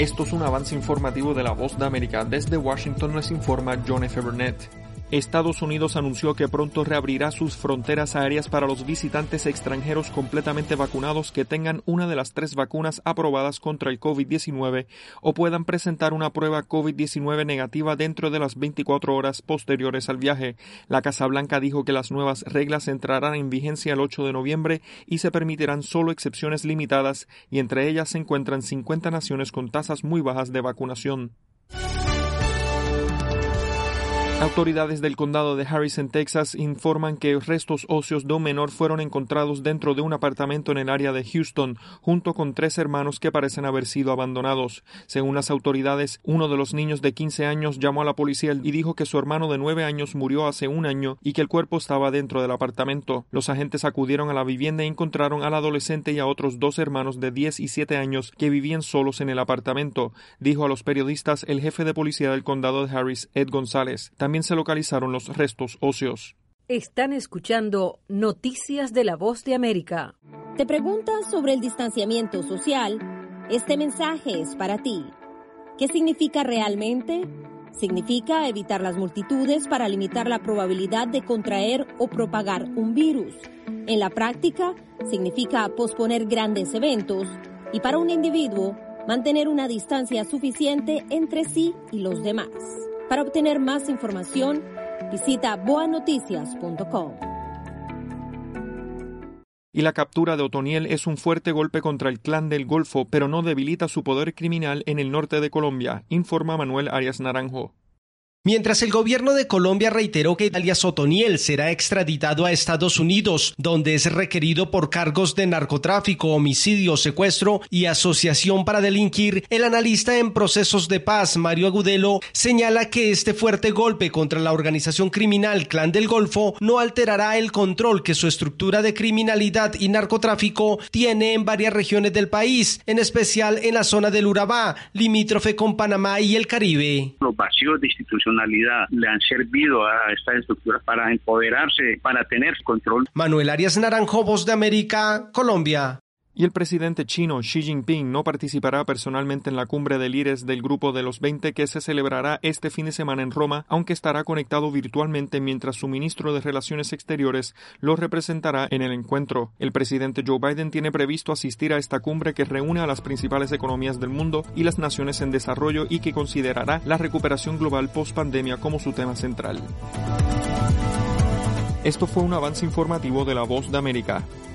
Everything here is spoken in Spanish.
Esto es un avance informativo de La Voz de América. Desde Washington les informa John F. Burnett. Estados Unidos anunció que pronto reabrirá sus fronteras aéreas para los visitantes extranjeros completamente vacunados que tengan una de las 3 vacunas aprobadas contra el COVID-19 o puedan presentar una prueba COVID-19 negativa dentro de las 24 horas posteriores al viaje. La Casa Blanca dijo que las nuevas reglas entrarán en vigencia el 8 de noviembre y se permitirán solo excepciones limitadas, y entre ellas se encuentran 50 naciones con tasas muy bajas de vacunación. Autoridades del condado de Harris en Texas informan que restos óseos de un menor fueron encontrados dentro de un apartamento en el área de Houston, junto con 3 hermanos que parecen haber sido abandonados. Según las autoridades, uno de los niños de 15 años llamó a la policía y dijo que su hermano de 9 años murió hace 1 año y que el cuerpo estaba dentro del apartamento. Los agentes acudieron a la vivienda y encontraron al adolescente y a otros 2 hermanos de 10 y 7 años que vivían solos en el apartamento, dijo a los periodistas el jefe de policía del condado de Harris, Ed González. También se localizaron los restos óseos. Están escuchando Noticias de La Voz de América. ¿Te preguntas sobre el distanciamiento social? Este mensaje es para ti. ¿Qué significa realmente? Significa evitar las multitudes para limitar la probabilidad de contraer o propagar un virus. En la práctica, significa posponer grandes eventos y para un individuo, mantener una distancia suficiente entre sí y los demás. Para obtener más información, visita boanoticias.com. Y la captura de Otoniel es un fuerte golpe contra el Clan del Golfo, pero no debilita su poder criminal en el norte de Colombia, informa Manuel Arias Naranjo. Mientras el gobierno de Colombia reiteró que alias Otoniel será extraditado a Estados Unidos, donde es requerido por cargos de narcotráfico, homicidio, secuestro y asociación para delinquir, el analista en procesos de paz, Mario Agudelo, señala que este fuerte golpe contra la organización criminal Clan del Golfo no alterará el control que su estructura de criminalidad y narcotráfico tiene en varias regiones del país, en especial en la zona del Urabá, limítrofe con Panamá y el Caribe. Los vacíos de institucionalidad le han servido a esta estructura para empoderarse, para tener control. Manuel Arias Naranjo, Voz de América, Colombia. Y el presidente chino Xi Jinping no participará personalmente en la cumbre de líderes del Grupo de los 20 que se celebrará este fin de semana en Roma, aunque estará conectado virtualmente mientras su ministro de Relaciones Exteriores lo representará en el encuentro. El presidente Joe Biden tiene previsto asistir a esta cumbre que reúne a las principales economías del mundo y las naciones en desarrollo y que considerará la recuperación global post-pandemia como su tema central. Esto fue un avance informativo de La Voz de América.